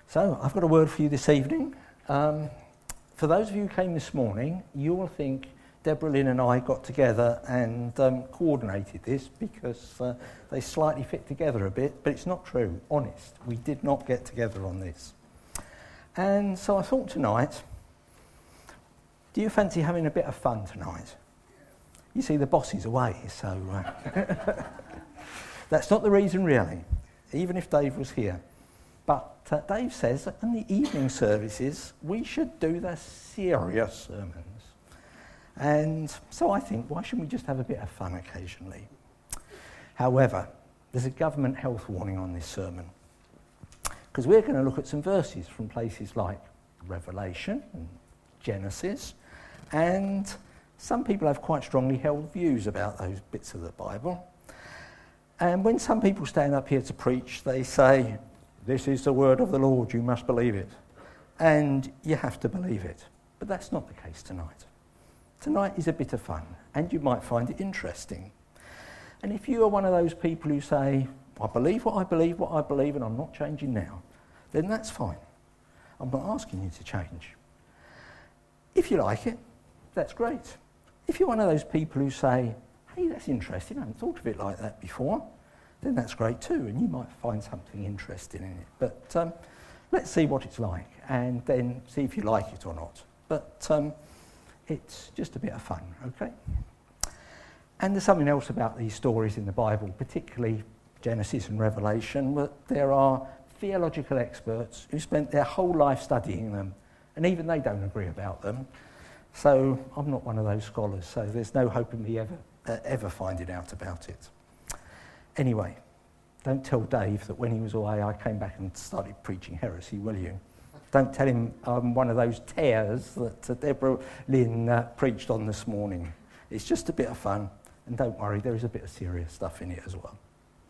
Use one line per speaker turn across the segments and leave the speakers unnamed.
So, I've got a word for you this evening. For those of you who came this morning, you will think Deborah Lynn and I got together and coordinated this because they slightly fit together a bit, but it's not true, honest. We did not get together on this. And so I thought tonight, do you fancy having a bit of fun tonight? You see, the boss is away, so that's not the reason really, even if Dave was here. But Dave says that in the evening services, we should do the serious sermons. And so I think, why shouldn't we just have a bit of fun occasionally? However, there's a government health warning on this sermon, because we're going to look at some verses from places like Revelation and Genesis, and some people have quite strongly held views about those bits of the Bible. And when some people stand up here to preach, they say, "This is the word of the Lord, you must believe it." And you have to believe it. But that's not the case tonight. Tonight is a bit of fun, and you might find it interesting. And if you are one of those people who say, "I believe what I believe, what I believe, and I'm not changing now," then that's fine. I'm not asking you to change. If you like it, that's great. If you're one of those people who say, "Hey, that's interesting, I haven't thought of it like that before," then that's great too, and you might find something interesting in it. But let's see what it's like, and then see if you like it or not. But it's just a bit of fun, okay? And there's something else about these stories in the Bible, particularly Genesis and Revelation, that there are theological experts who spent their whole life studying them, and even they don't agree about them. So I'm not one of those scholars, so there's no hope in me ever finding out about it. Anyway, don't tell Dave that when he was away I came back and started preaching heresy, will you? Don't tell him I'm one of those tears that Deborah Lynn preached on this morning. It's just a bit of fun, and don't worry, there is a bit of serious stuff in it as well.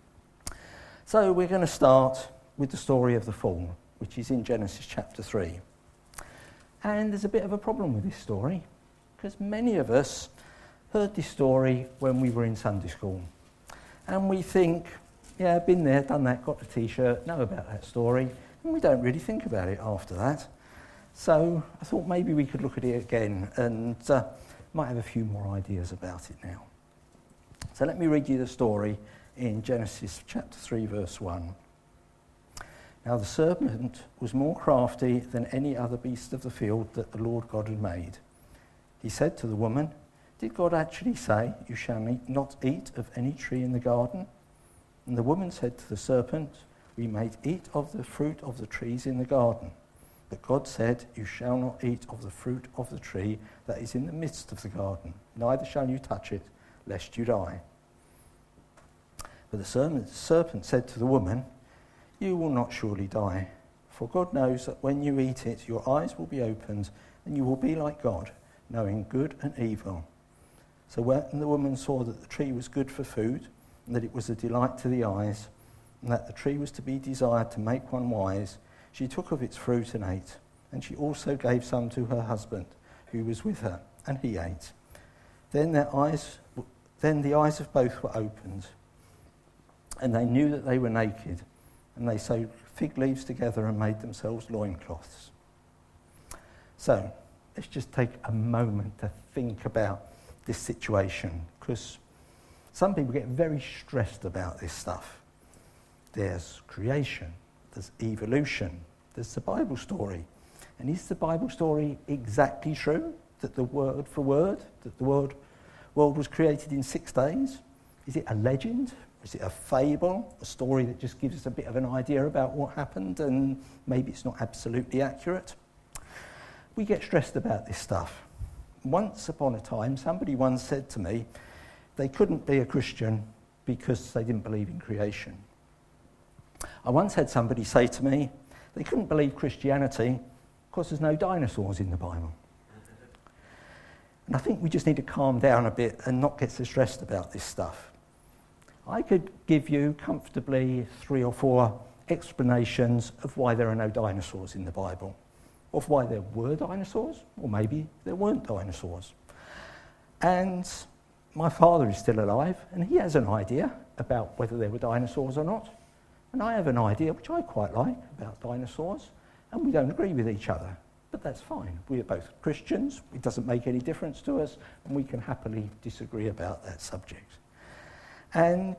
So we're going to start with the story of the fall, which is in Genesis chapter 3. And there's a bit of a problem with this story, because many of us heard this story when we were in Sunday school. And we think, yeah, been there, done that, got the T-shirt, know about that story, and we don't really think about it after that. So I thought maybe we could look at it again and might have a few more ideas about it now. So let me read you the story in Genesis chapter 3, verse 1. "Now the serpent was more crafty than any other beast of the field that the Lord God had made. He said to the woman, 'Did God actually say, you shall not eat of any tree in the garden?' And the woman said to the serpent, 'We may eat of the fruit of the trees in the garden. But God said, you shall not eat of the fruit of the tree that is in the midst of the garden, neither shall you touch it, lest you die.' But the serpent said to the woman, 'You will not surely die, for God knows that when you eat it, your eyes will be opened, and you will be like God, knowing good and evil.' So when the woman saw that the tree was good for food, and that it was a delight to the eyes, and that the tree was to be desired to make one wise, she took of its fruit and ate. And she also gave some to her husband, who was with her, and he ate. Then the eyes of both were opened, and they knew that they were naked, and they sewed fig leaves together and made themselves loincloths." So let's just take a moment to think about this situation, because some people get very stressed about this stuff. There's creation, there's evolution, there's the Bible story. And is the Bible story exactly true? That the word for word, that the world was created in 6 days? Is it a legend? Is it a fable? A story that just gives us a bit of an idea about what happened and maybe it's not absolutely accurate? We get stressed about this stuff. Once upon a time, somebody once said to me they couldn't be a Christian because they didn't believe in creation. I once had somebody say to me they couldn't believe Christianity because there's no dinosaurs in the Bible. And I think we just need to calm down a bit and not get so stressed about this stuff. I could give you comfortably 3 or 4 explanations of why there are no dinosaurs in the Bible, of why there were dinosaurs, or maybe there weren't dinosaurs. And my father is still alive, and he has an idea about whether there were dinosaurs or not. And I have an idea, which I quite like, about dinosaurs. and we don't agree with each other. But that's fine. We are both Christians. It doesn't make any difference to us, and we can happily disagree about that subject. And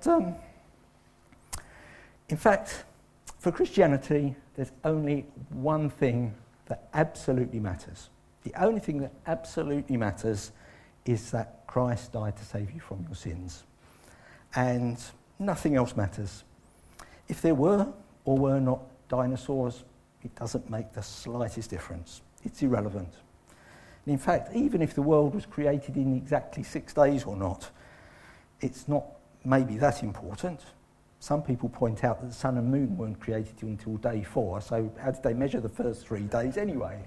in fact, for Christianity, there's only one thing that absolutely matters. The only thing that absolutely matters is that Christ died to save you from your sins. And nothing else matters. If there were or were not dinosaurs, it doesn't make the slightest difference. It's irrelevant. And in fact, even if the world was created in exactly 6 days or not, it's not maybe that important. Some people point out that the sun and moon weren't created until day 4, so how did they measure the first 3 days anyway?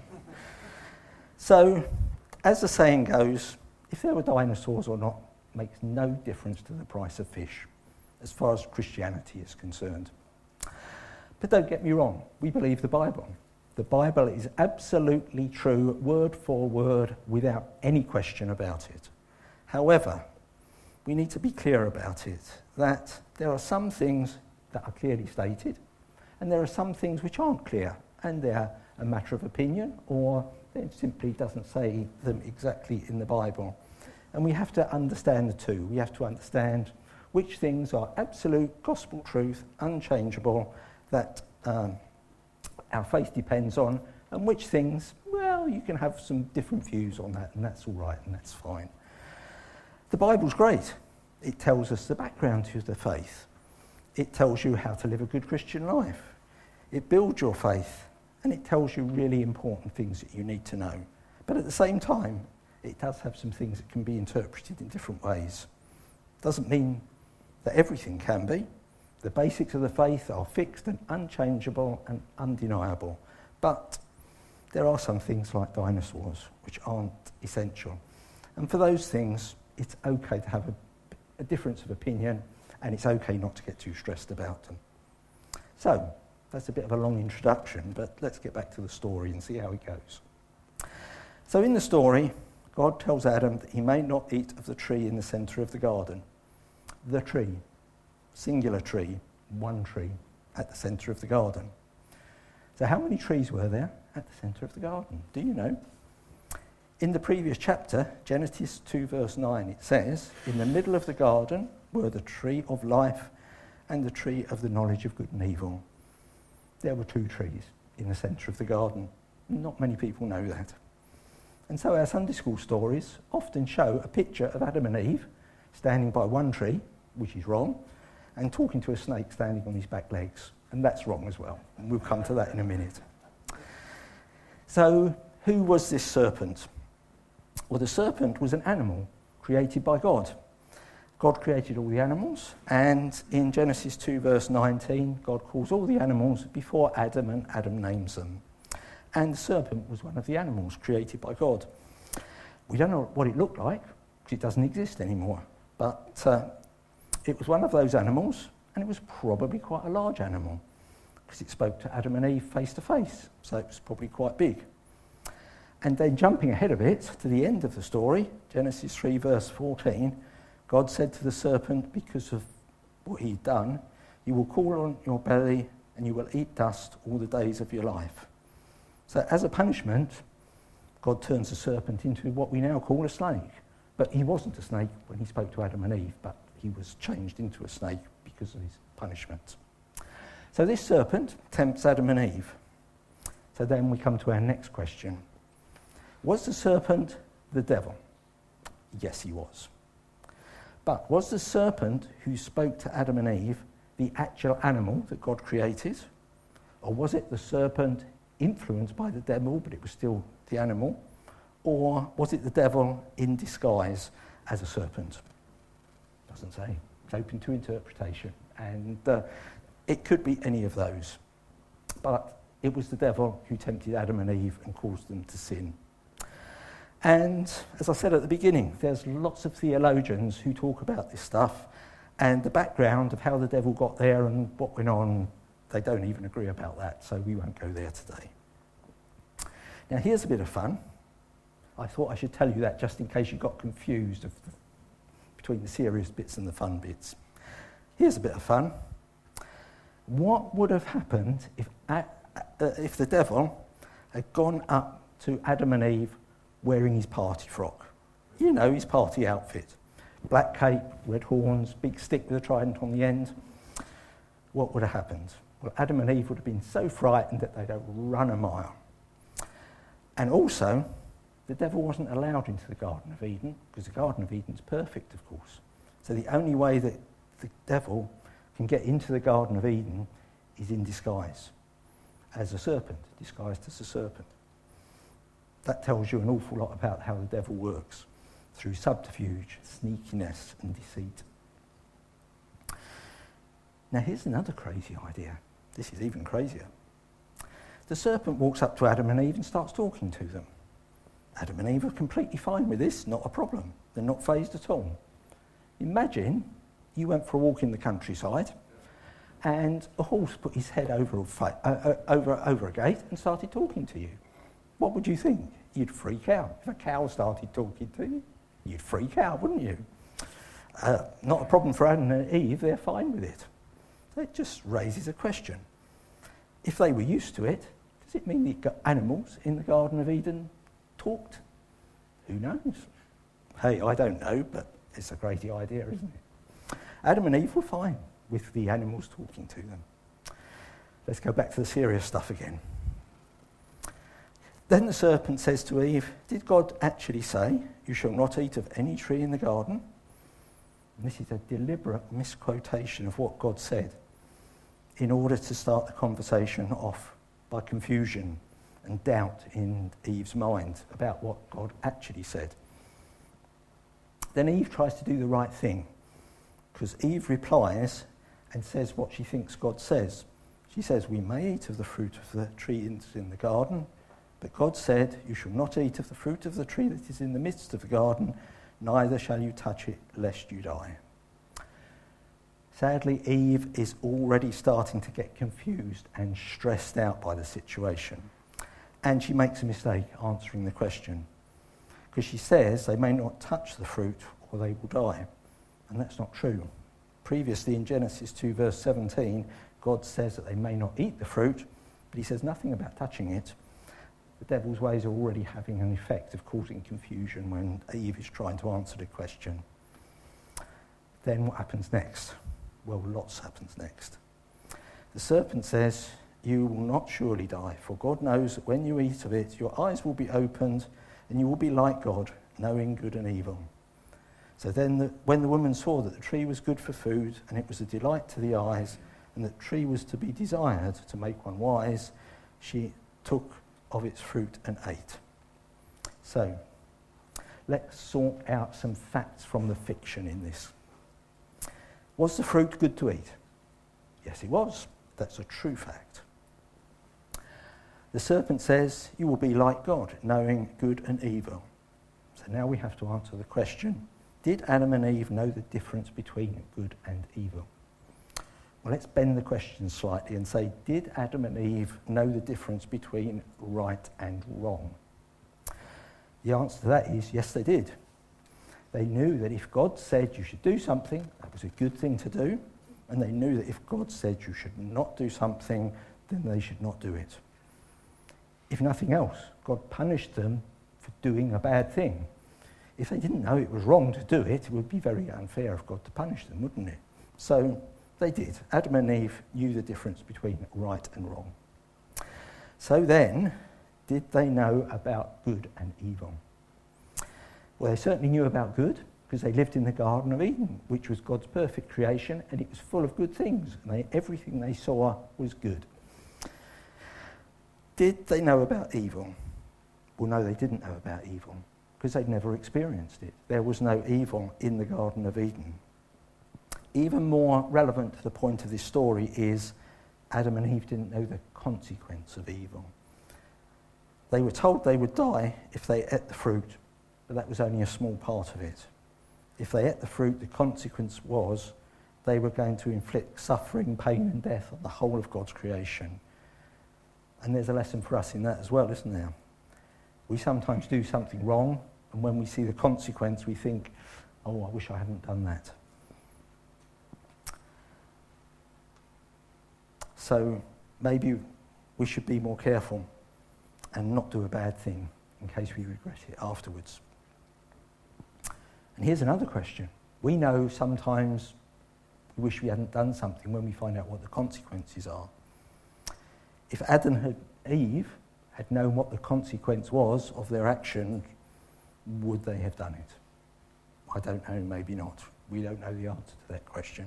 So, as the saying goes, if there were dinosaurs or not makes no difference to the price of fish, as far as Christianity is concerned. But don't get me wrong, we believe the Bible. The Bible is absolutely true, word for word, without any question about it. However, we need to be clear about it, that there are some things that are clearly stated, and there are some things which aren't clear, and they're a matter of opinion, or it simply doesn't say them exactly in the Bible. And we have to understand the two. We have to understand which things are absolute gospel truth, unchangeable, that our faith depends on, and which things, well, you can have some different views on that, and that's all right, and that's fine. The Bible's great. It tells us the background to the faith. It tells you how to live a good Christian life. It builds your faith, and it tells you really important things that you need to know. But at the same time, it does have some things that can be interpreted in different ways. Doesn't mean that everything can be. The basics of the faith are fixed and unchangeable and undeniable. But there are some things like dinosaurs which aren't essential. And for those things, it's okay to have a difference of opinion, and it's okay not to get too stressed about them. So, that's a bit of a long introduction, but let's get back to the story and see how it goes. So in the story, God tells Adam that he may not eat of the tree in the centre of the garden. The tree, singular tree, one tree at the centre of the garden. So how many trees were there at the centre of the garden? Do you know? In the previous chapter, Genesis 2 verse 9, it says, "In the middle of the garden were the tree of life and the tree of the knowledge of good and evil." There were 2 trees in the centre of the garden. Not many people know that. And so our Sunday school stories often show a picture of Adam and Eve standing by one tree, which is wrong, and talking to a snake standing on his back legs. And that's wrong as well. And we'll come to that in a minute. So, who was this serpent? Well, the serpent was an animal created by God. God created all the animals, and in Genesis 2 verse 19, God calls all the animals before Adam, and Adam names them. And the serpent was one of the animals created by God. We don't know what it looked like, because it doesn't exist anymore, but it was one of those animals, and it was probably quite a large animal, because it spoke to Adam and Eve face to face, so it was probably quite big. And then jumping ahead a bit to the end of the story, Genesis 3 verse 14, God said to the serpent, because of what he'd done, "You will crawl on your belly and you will eat dust all the days of your life." So as a punishment, God turns the serpent into what we now call a snake. But he wasn't a snake when he spoke to Adam and Eve, but he was changed into a snake because of his punishment. So this serpent tempts Adam and Eve. So then we come to our next question. Was the serpent the devil? Yes, he was. But was the serpent who spoke to Adam and Eve the actual animal that God created? Or was it the serpent influenced by the devil, but it was still the animal? Or was it the devil in disguise as a serpent? Doesn't say. It's open to interpretation. And it could be any of those. But it was the devil who tempted Adam and Eve and caused them to sin. And as I said at the beginning, there's lots of theologians who talk about this stuff, and the background of how the devil got there and what went on, they don't even agree about that, so we won't go there today. Now here's a bit of fun. I thought I should tell you that just in case you got confused between the serious bits and the fun bits. Here's a bit of fun. What would have happened if the devil had gone up to Adam and Eve wearing his party frock. You know, his party outfit. Black cape, red horns, big stick with a trident on the end. What would have happened? Well, Adam and Eve would have been so frightened that they'd have run a mile. And also, the devil wasn't allowed into the Garden of Eden, because the Garden of Eden's perfect, of course. So the only way that the devil can get into the Garden of Eden is in disguise, as a serpent, disguised as a serpent. That tells you an awful lot about how the devil works, through subterfuge, sneakiness and deceit. Now here's another crazy idea. This is even crazier. The serpent walks up to Adam and Eve and starts talking to them. Adam and Eve are completely fine with this, not a problem. They're not fazed at all. Imagine you went for a walk in the countryside and a horse put his head over a gate and started talking to you. What would you think? You'd freak out. If a cow started talking to you, you'd freak out, wouldn't you? Not a problem for Adam and Eve, they're fine with it. It just raises a question. If they were used to it, does it mean the animals in the Garden of Eden talked? Who knows? Hey, I don't know, but it's a crazy idea, isn't it? Adam and Eve were fine with the animals talking to them. Let's go back to the serious stuff again. Then the serpent says to Eve, did God actually say, you shall not eat of any tree in the garden? And this is a deliberate misquotation of what God said in order to start the conversation off by confusion and doubt in Eve's mind about what God actually said. Then Eve tries to do the right thing, because Eve replies and says what she thinks God says. She says, we may eat of the fruit of the tree in the garden, but God said, you shall not eat of the fruit of the tree that is in the midst of the garden, neither shall you touch it, lest you die. Sadly, Eve is already starting to get confused and stressed out by the situation. And she makes a mistake answering the question, because she says they may not touch the fruit or they will die. And that's not true. Previously in Genesis 2 verse 17, God says that they may not eat the fruit, but he says nothing about touching it. The devil's ways are already having an effect of causing confusion when Eve is trying to answer the question. Then what happens next? Well, lots happens next. The serpent says, you will not surely die, for God knows that when you eat of it, your eyes will be opened, and you will be like God, knowing good and evil. So then when the woman saw that the tree was good for food, and it was a delight to the eyes, and that the tree was to be desired to make one wise, she took of its fruit and ate. So, let's sort out some facts from the fiction in this. Was the fruit good to eat? Yes, it was. That's a true fact. The serpent says, you will be like God, knowing good and evil. So now we have to answer the question, did Adam and Eve know the difference between good and evil? Well, let's bend the question slightly and say, did Adam and Eve know the difference between right and wrong? The answer to that is, yes, they did. They knew that if God said you should do something, that was a good thing to do, and they knew that if God said you should not do something, then they should not do it. If nothing else, God punished them for doing a bad thing. If they didn't know it was wrong to do it, it would be very unfair of God to punish them, wouldn't it? So they did. Adam and Eve knew the difference between right and wrong. So then, did they know about good and evil? Well, they certainly knew about good, because they lived in the Garden of Eden, which was God's perfect creation, and it was full of good things. And everything they saw was good. Did they know about evil? Well, no, they didn't know about evil, because they'd never experienced it. There was no evil in the Garden of Eden. Even more relevant to the point of this story is Adam and Eve didn't know the consequence of evil. They were told they would die if they ate the fruit, but that was only a small part of it. If they ate the fruit, the consequence was they were going to inflict suffering, pain and death on the whole of God's creation. And there's a lesson for us in that as well, isn't there? We sometimes do something wrong, and when we see the consequence, we think, oh, I wish I hadn't done that. So maybe we should be more careful and not do a bad thing in case we regret it afterwards. And here's another question. We know sometimes we wish we hadn't done something when we find out what the consequences are. If Adam and Eve had known what the consequence was of their action, would they have done it? I don't know, maybe not. We don't know the answer to that question.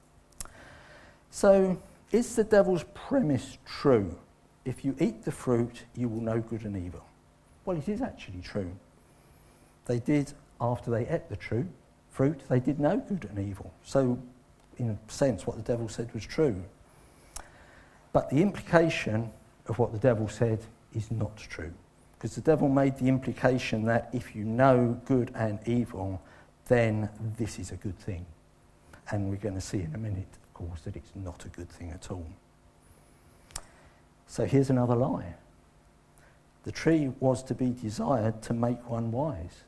So, is the devil's premise true? If you eat the fruit, you will know good and evil. Well, it is actually true. They did, after they ate the fruit, they did know good and evil. So, in a sense, what the devil said was true. But the implication of what the devil said is not true. Because the devil made the implication that if you know good and evil, then this is a good thing. And we're going to see in a minute, of course, that it's not a good thing at all. So here's another lie. The tree was to be desired to make one wise.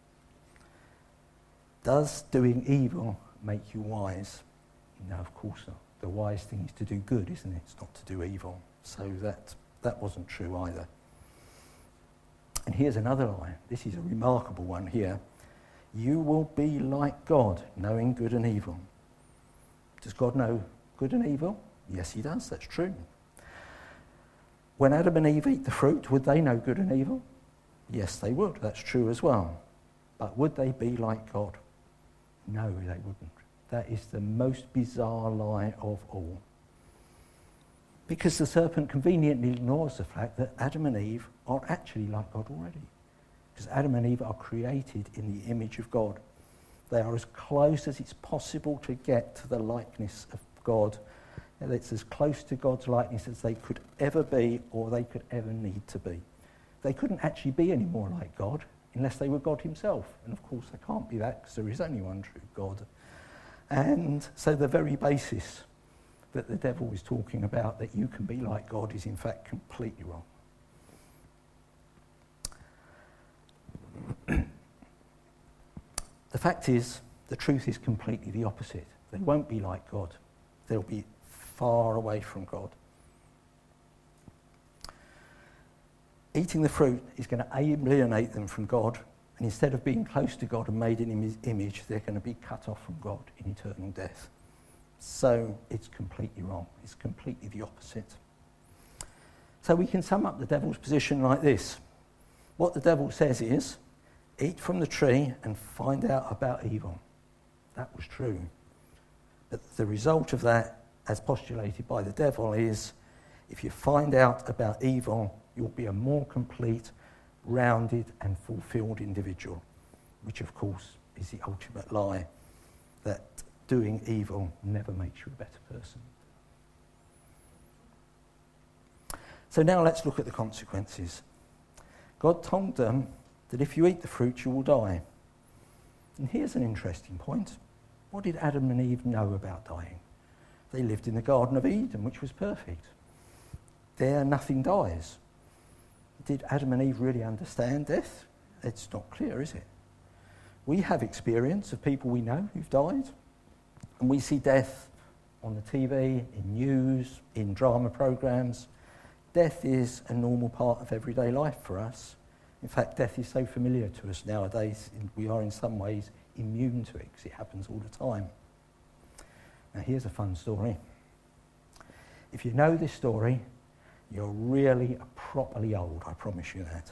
Does doing evil make you wise? No, of course not. The wise thing is to do good, isn't it? It's not to do evil. So that wasn't true either. And here's another lie. This is a remarkable one here. You will be like God, knowing good and evil. Does God know good and evil? Yes, he does. That's true. When Adam and Eve eat the fruit, would they know good and evil? Yes, they would. That's true as well. But would they be like God? No, they wouldn't. That is the most bizarre lie of all. Because the serpent conveniently ignores the fact that Adam and Eve are actually like God already. Because Adam and Eve are created in the image of God. They are as close as it's possible to get to the likeness of God. And it's as close to God's likeness as they could ever be or they could ever need to be. They couldn't actually be any more like God unless they were God himself. And of course they can't be that because there is only one true God. And so the very basis that the devil is talking about, that you can be like God, is in fact completely wrong. The fact is, the truth is completely the opposite. They won't be like God. They'll be far away from God. Eating the fruit is going to alienate them from God, and instead of being close to God and made in his image, they're going to be cut off from God in eternal death. So it's completely wrong. It's completely the opposite. So we can sum up the devil's position like this. What the devil says is, eat from the tree and find out about evil. That was true. But the result of that, as postulated by the devil, is if you find out about evil, you'll be a more complete, rounded and fulfilled individual, which of course is the ultimate lie, that doing evil never makes you a better person. So now let's look at the consequences. God told them that if you eat the fruit, you will die. And here's an interesting point. What did Adam and Eve know about dying? They lived in the Garden of Eden, which was perfect. There, nothing dies. Did Adam and Eve really understand death? It's not clear, is it? We have experience of people we know who've died, and we see death on the TV, in news, in drama programs. Death is a normal part of everyday life for us. In fact, death is so familiar to us nowadays, we are in some ways immune to it because it happens all the time. Now here's a fun story. If you know this story, you're really properly old, I promise you that.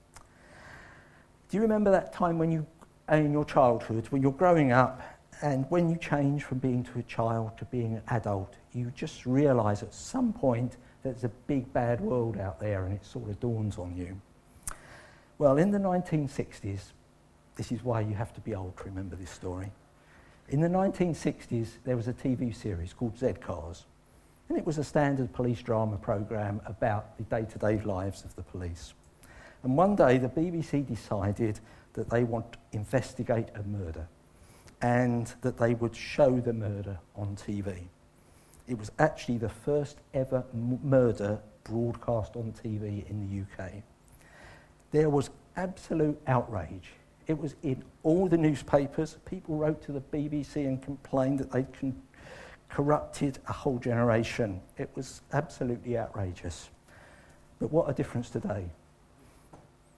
Do you remember that time when you, in your childhood, when you're growing up, and when you change from being to a child to being an adult, you just realise at some point there's a big bad world out there and it sort of dawns on you. Well, in the 1960s, this is why you have to be old to remember this story. In the 1960s, there was a TV series called Z-Cars, and it was a standard police drama programme about the day-to-day lives of the police. And one day, the BBC decided that they want to investigate a murder, and that they would show the murder on TV. It was actually the first ever murder broadcast on TV in the UK. There was absolute outrage. It was in all the newspapers. People wrote to the BBC and complained that they'd corrupted a whole generation. It was absolutely outrageous. But what a difference today.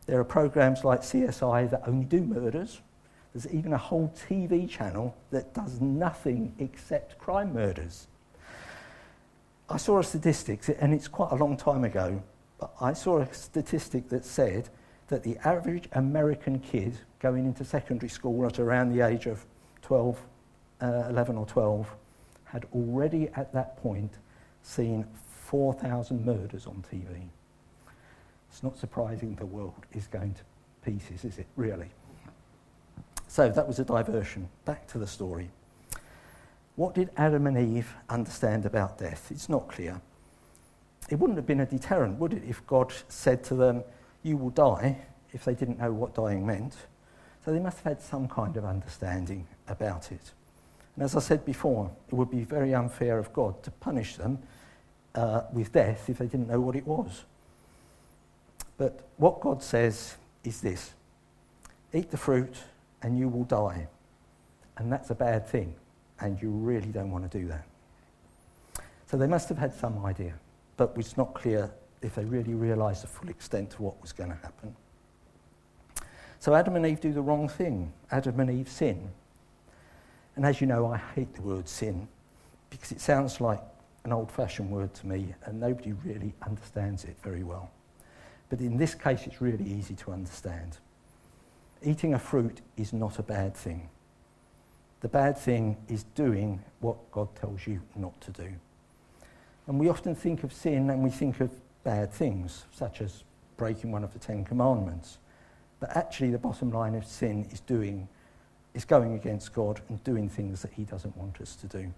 There are programs like CSI that only do murders. There's even a whole TV channel that does nothing except crime murders. I saw a statistic, and it's quite a long time ago, but I saw a statistic that said that the average American kid going into secondary school at around the age of 11 or 12 had already at that point seen 4,000 murders on TV. It's not surprising the world is going to pieces, is it, really? So that was a diversion. Back to the story. What did Adam and Eve understand about death? It's not clear. It wouldn't have been a deterrent, would it, if God said to them, you will die, if they didn't know what dying meant. So they must have had some kind of understanding about it. And as I said before, it would be very unfair of God to punish them with death if they didn't know what it was. But what God says is this: eat the fruit and you will die. And that's a bad thing, and you really don't want to do that. So they must have had some idea, but it's not clear if they really realised the full extent of what was going to happen. So Adam and Eve do the wrong thing. Adam and Eve sin. And as you know, I hate the word sin because it sounds like an old-fashioned word to me and nobody really understands it very well. But in this case, it's really easy to understand. Eating a fruit is not a bad thing. The bad thing is doing what God tells you not to do. And we often think of sin and we think of bad things, such as breaking one of the 10 Commandments. But actually the bottom line of sin is going against God and doing things that he doesn't want us to do.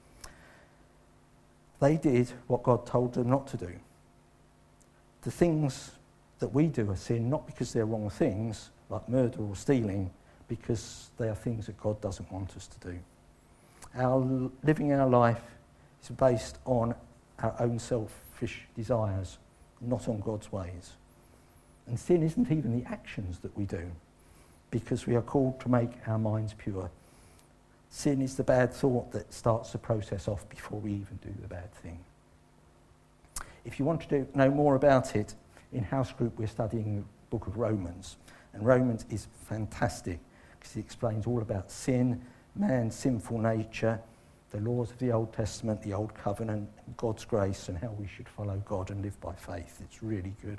They did what God told them not to do. The things that we do are sin, not because they're wrong things, like murder or stealing, because they are things that God doesn't want us to do. Living our life is based on our own selfish desires, not on God's ways. And sin isn't even the actions that we do, because we are called to make our minds pure. Sin is the bad thought that starts the process off before we even do the bad thing. If you want to know more about it, in house group we're studying the book of Romans. And Romans is fantastic because it explains all about sin, man's sinful nature, the laws of the Old Testament, the Old Covenant, God's grace, and how we should follow God and live by faith. It's really good.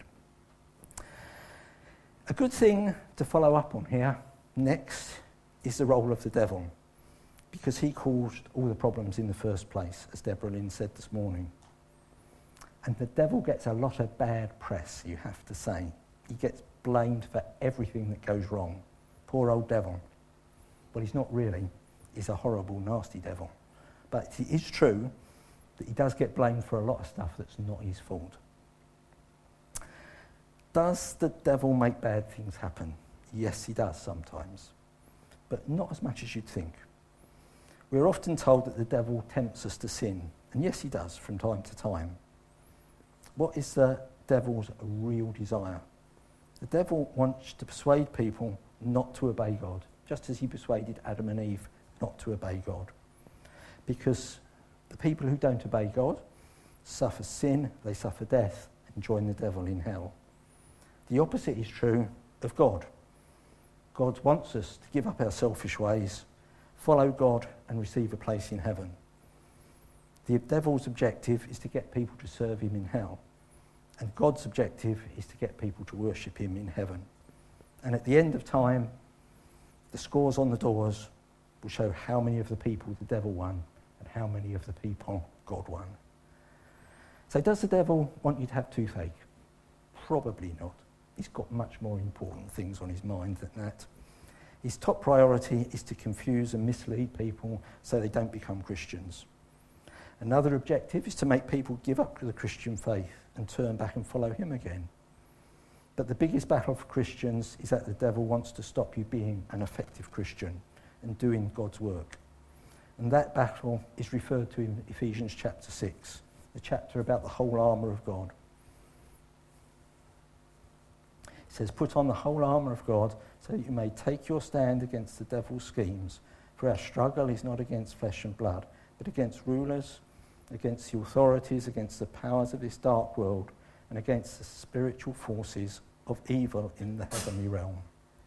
A good thing to follow up on here next is the role of the devil, because he caused all the problems in the first place, as Deborah Lynn said this morning. And the devil gets a lot of bad press, you have to say. He gets blamed for everything that goes wrong. Poor old devil. Well, he's not really. He's a horrible, nasty devil. But it is true that he does get blamed for a lot of stuff that's not his fault. Does the devil make bad things happen? Yes, he does sometimes, but not as much as you'd think. We're often told that the devil tempts us to sin, and yes, he does from time to time. What is the devil's real desire? The devil wants to persuade people not to obey God, just as he persuaded Adam and Eve not to obey God. Because the people who don't obey God suffer sin, they suffer death, and join the devil in hell. The opposite is true of God. God wants us to give up our selfish ways, follow God, and receive a place in heaven. The devil's objective is to get people to serve him in hell, and God's objective is to get people to worship him in heaven. And at the end of time, the scores on the doors will show how many of the people the devil won and how many of the people God won. So does the devil want you to have toothache? Probably not. He's got much more important things on his mind than that. His top priority is to confuse and mislead people so they don't become Christians. Another objective is to make people give up the Christian faith and turn back and follow him again. But the biggest battle for Christians is that the devil wants to stop you being an effective Christian and doing God's work. And that battle is referred to in Ephesians chapter 6, the chapter about the whole armour of God. It says, put on the whole armour of God so that you may take your stand against the devil's schemes. For our struggle is not against flesh and blood, but against rulers, against the authorities, against the powers of this dark world, and against the spiritual forces of evil in the heavenly realm.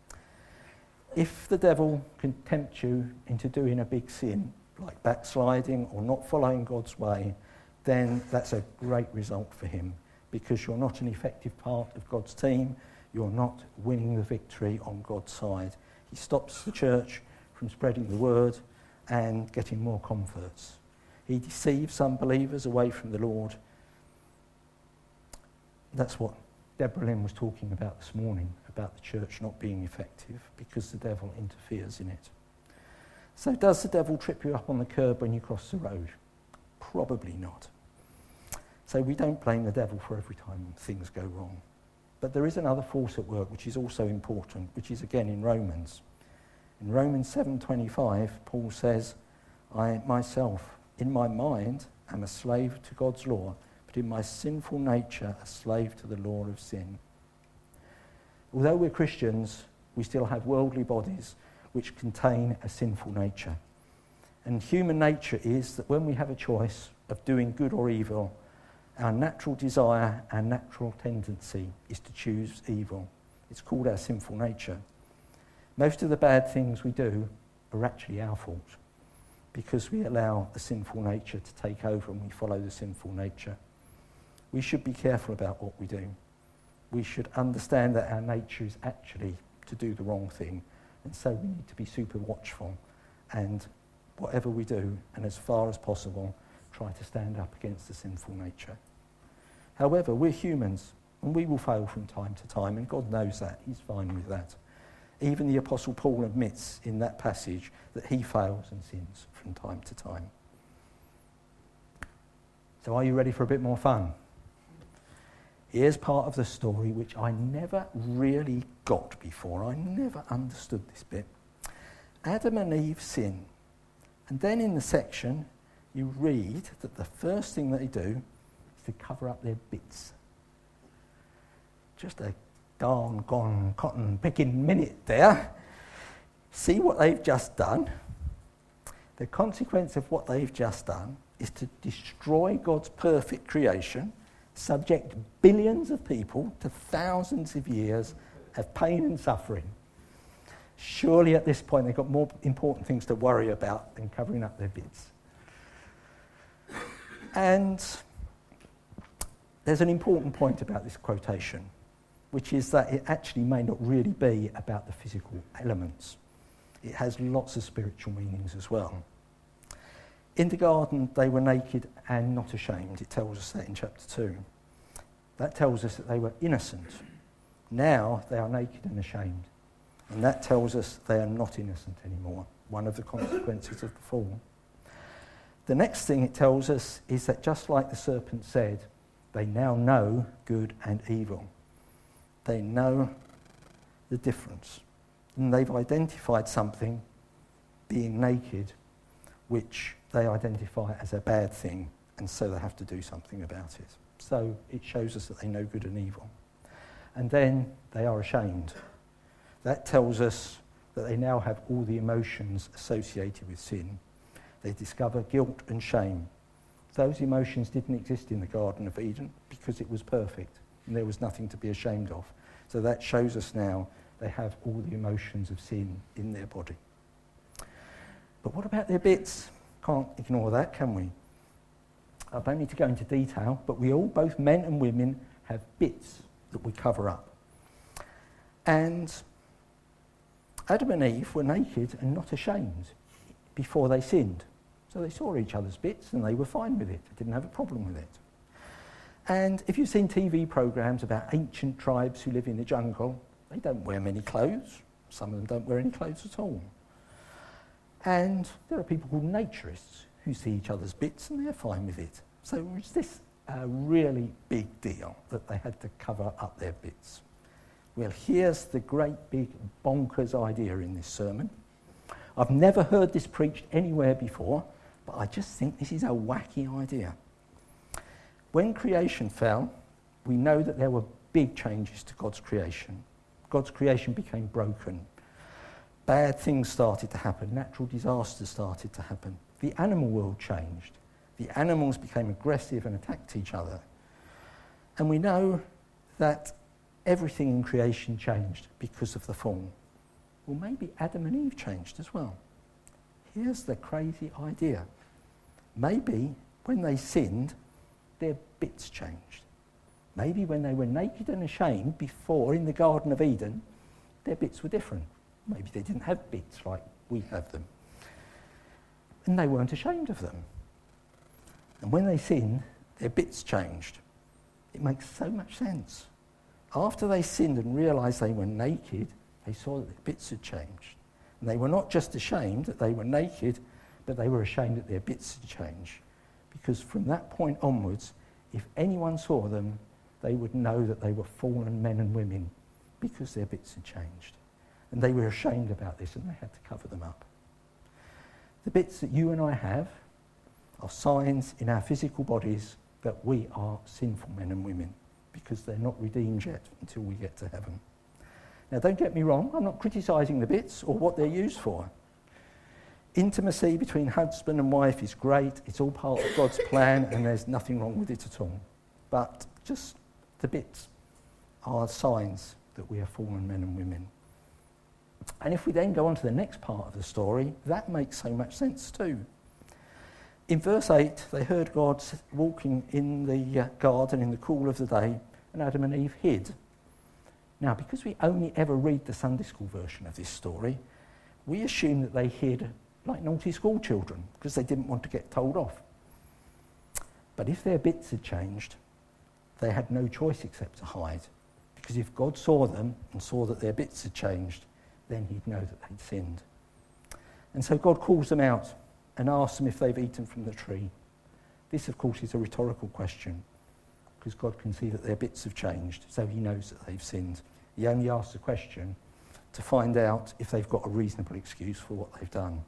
If the devil can tempt you into doing a big sin, like backsliding or not following God's way, then that's a great result for him, because you're not an effective part of God's team, you're not winning the victory on God's side. He stops the church from spreading the word and getting more converts. He deceives some believers away from the Lord. That's what Deborah Lynn was talking about this morning, about the church not being effective because the devil interferes in it. So does the devil trip you up on the curb when you cross the road? Probably not. So we don't blame the devil for every time things go wrong. But there is another force at work which is also important, which is again in Romans. In Romans 7:25, Paul says, I myself, in my mind, am a slave to God's law, but in my sinful nature, a slave to the law of sin. Although we're Christians, we still have worldly bodies which contain a sinful nature. And human nature is that when we have a choice of doing good or evil, our natural desire, our natural tendency is to choose evil. It's called our sinful nature. Most of the bad things we do are actually our fault, because we allow the sinful nature to take over and we follow the sinful nature. We should be careful about what we do. We should understand that our nature is actually to do the wrong thing, and so we need to be super watchful, and whatever we do, and as far as possible, try to stand up against the sinful nature. However, we're humans, and we will fail from time to time, and God knows that. He's fine with that. Even the Apostle Paul admits in that passage that he fails and sins from time to time. So are you ready for a bit more fun? Here's part of the story which I never really got before. I never understood this bit. Adam and Eve sin. And then in the section, you read that the first thing that they do is to cover up their bits. Just a darn gone cotton picking minute there. See what they've just done? The consequence of what they've just done is to destroy God's perfect creation, subject billions of people to thousands of years of pain and suffering. Surely at this point they've got more important things to worry about than covering up their bits. And there's an important point about this quotation, which is that it actually may not really be about the physical elements. It has lots of spiritual meanings as well. In the garden, they were naked and not ashamed. It tells us that in chapter 2. That tells us that they were innocent. Now they are naked and ashamed. And that tells us they are not innocent anymore, one of the consequences of the fall. The next thing it tells us is that just like the serpent said, they now know good and evil. They know the difference. And they've identified something, being naked, which they identify as a bad thing, and so they have to do something about it. So it shows us that they know good and evil. And then they are ashamed. That tells us that they now have all the emotions associated with sin. They discover guilt and shame. Those emotions didn't exist in the Garden of Eden because it was perfect and there was nothing to be ashamed of. So that shows us now they have all the emotions of sin in their body. But what about their bits? Can't ignore that, can we? I don't need to go into detail, but we all, both men and women, have bits that we cover up. And Adam and Eve were naked and not ashamed before they sinned. So they saw each other's bits and they were fine with it. They didn't have a problem with it. And if you've seen TV programs about ancient tribes who live in the jungle, they don't wear many clothes. Some of them don't wear any clothes at all. And there are people called naturists who see each other's bits and they're fine with it. So was this a really big deal that they had to cover up their bits? Well, here's the great big bonkers idea in this sermon. I've never heard this preached anywhere before, but I just think this is a wacky idea. When creation fell, we know that there were big changes to God's creation. God's creation became broken. Bad things started to happen. Natural disasters started to happen. The animal world changed. The animals became aggressive and attacked each other. And we know that everything in creation changed because of the fall. Well, maybe Adam and Eve changed as well. Here's the crazy idea. Maybe when they sinned, their bits changed. Maybe when they were naked and ashamed before in the Garden of Eden, their bits were different. Maybe they didn't have bits like we have them. And they weren't ashamed of them. And when they sinned, their bits changed. It makes so much sense. After they sinned and realised they were naked, they saw that their bits had changed. And they were not just ashamed that they were naked, but they were ashamed that their bits had changed. Because from that point onwards, if anyone saw them, they would know that they were fallen men and women because their bits had changed. And they were ashamed about this and they had to cover them up. The bits that you and I have are signs in our physical bodies that we are sinful men and women because they're not redeemed yet until we get to heaven. Now, don't get me wrong, I'm not criticising the bits or what they're used for. Intimacy between husband and wife is great, it's all part of God's plan and there's nothing wrong with it at all. But just the bits are signs that we are fallen men and women. And if we then go on to the next part of the story, that makes so much sense too. In verse 8, they heard God walking in the garden in the cool of the day, and Adam and Eve hid. Now, because we only ever read the Sunday school version of this story, we assume that they hid like naughty school children, because they didn't want to get told off. But if their bits had changed, they had no choice except to hide, because if God saw them and saw that their bits had changed, then he'd know that they'd sinned. And so God calls them out and asks them if they've eaten from the tree. This, of course, is a rhetorical question, because God can see that their bits have changed, so he knows that they've sinned. He only asks the question to find out if they've got a reasonable excuse for what they've done.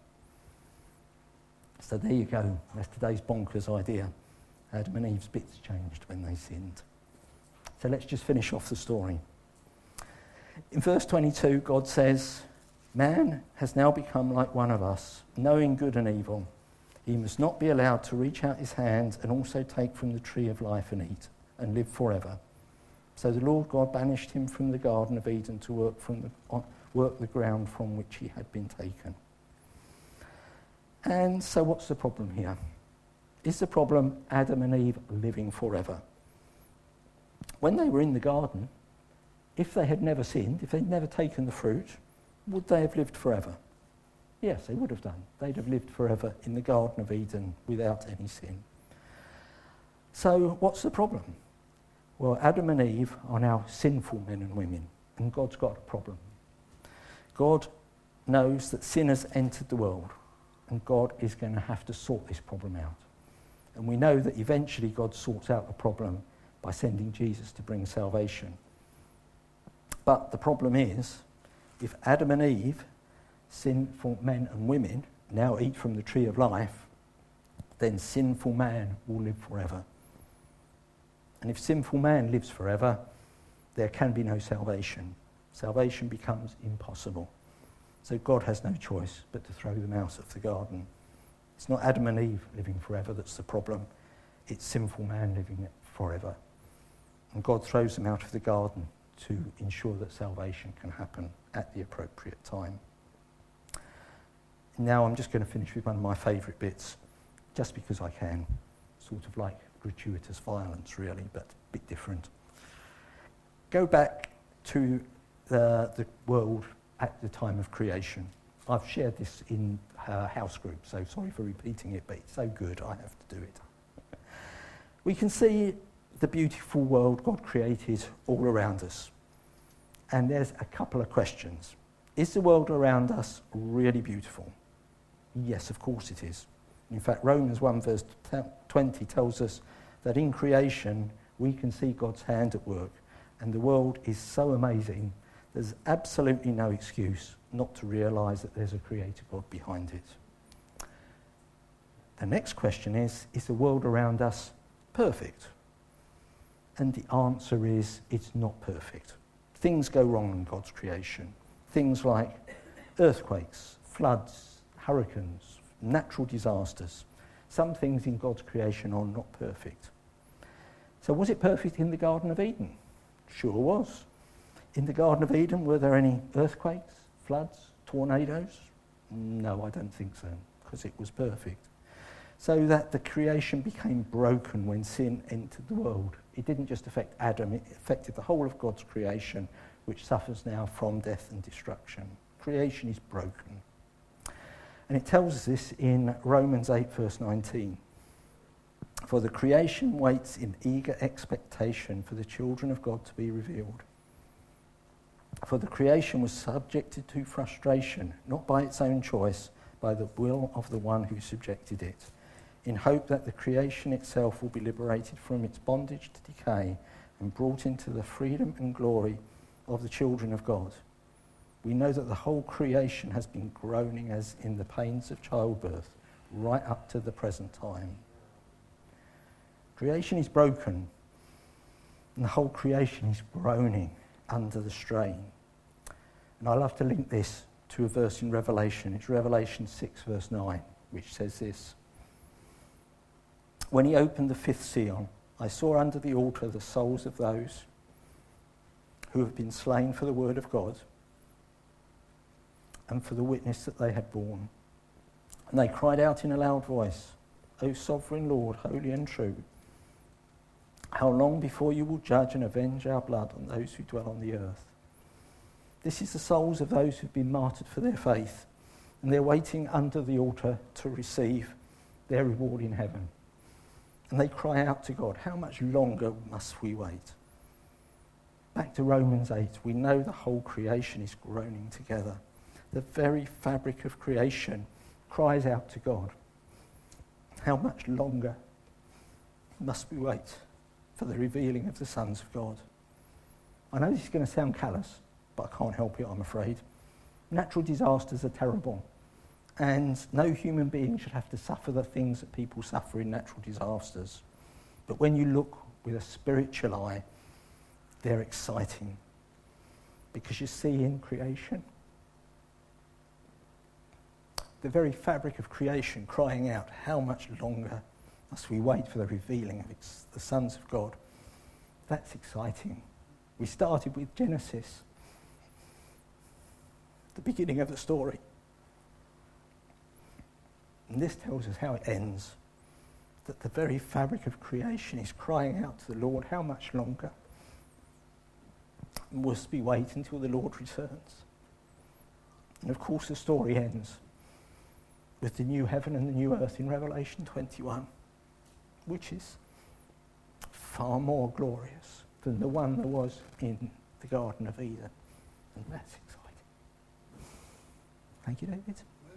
So there you go. That's today's bonkers idea. Adam and Eve's bits changed when they sinned. So let's just finish off the story. In verse 22, God says, "Man has now become like one of us, knowing good and evil. He must not be allowed to reach out his hand and also take from the tree of life and eat, and live forever." So the Lord God banished him from the Garden of Eden to work the ground from which he had been taken. And so what's the problem here? Is the problem Adam and Eve living forever? When they were in the garden, if they had never sinned, if they'd never taken the fruit, would they have lived forever? Yes, they would have done. They'd have lived forever in the Garden of Eden without any sin. So what's the problem? Well, Adam and Eve are now sinful men and women, and God's got a problem. God knows that sin has entered the world, and God is going to have to sort this problem out. And we know that eventually God sorts out the problem by sending Jesus to bring salvation. But the problem is, if Adam and Eve, sinful men and women, now eat from the tree of life, then sinful man will live forever. And if sinful man lives forever, there can be no salvation. Salvation becomes impossible. So God has no choice but to throw them out of the garden. It's not Adam and Eve living forever that's the problem. It's sinful man living forever. And God throws them out of the garden to ensure that salvation can happen at the appropriate time. Now I'm just going to finish with one of my favourite bits, just because I can. Sort of like gratuitous violence, really, but a bit different. Go back to the world at the time of creation. I've shared this in house group, so sorry for repeating it, but it's so good I have to do it. We can see the beautiful world God created all around us. And there's a couple of questions. Is the world around us really beautiful? Yes, of course it is. In fact, Romans 1 verse 20 tells us that in creation we can see God's hand at work, and the world is so amazing, there's absolutely no excuse not to realise that there's a creator God behind it. The next question is the world around us perfect? And the answer is, it's not perfect. Things go wrong in God's creation. Things like earthquakes, floods, hurricanes, natural disasters. Some things in God's creation are not perfect. So was it perfect in the Garden of Eden? Sure was. In the Garden of Eden, were there any earthquakes, floods, tornadoes? No, I don't think so, because it was perfect. So that the creation became broken when sin entered the world. It didn't just affect Adam, it affected the whole of God's creation, which suffers now from death and destruction. Creation is broken. And it tells us this in Romans 8, verse 19. For the creation waits in eager expectation for the children of God to be revealed. For the creation was subjected to frustration, not by its own choice, by the will of the one who subjected it, in hope that the creation itself will be liberated from its bondage to decay and brought into the freedom and glory of the children of God. We know that the whole creation has been groaning as in the pains of childbirth, right up to the present time. Creation is broken, and the whole creation is groaning under the strain. And I love to link this to a verse in Revelation. It's Revelation 6, verse 9, which says this. When he opened the fifth seal, I saw under the altar the souls of those who have been slain for the word of God and for the witness that they had borne. And they cried out in a loud voice, O sovereign Lord, holy and true, how long before you will judge and avenge our blood on those who dwell on the earth? This is the souls of those who've been martyred for their faith, and they're waiting under the altar to receive their reward in heaven. And they cry out to God, how much longer must we wait? Back to Romans 8, we know the whole creation is groaning together. The very fabric of creation cries out to God. How much longer must we wait for the revealing of the sons of God? I know this is going to sound callous, but I can't help it, I'm afraid. Natural disasters are terrible, and no human being should have to suffer the things that people suffer in natural disasters. But when you look with a spiritual eye, they're exciting, because you see in creation the very fabric of creation crying out, how much longer must we wait for the revealing of the sons of God? That's exciting. We started with Genesis, the beginning of the story. And this tells us how it ends, that the very fabric of creation is crying out to the Lord, how much longer must we wait until the Lord returns? And of course the story ends with the new heaven and the new earth in Revelation 21, which is far more glorious than the one that was in the Garden of Eden. And that's exciting. Thank you, David.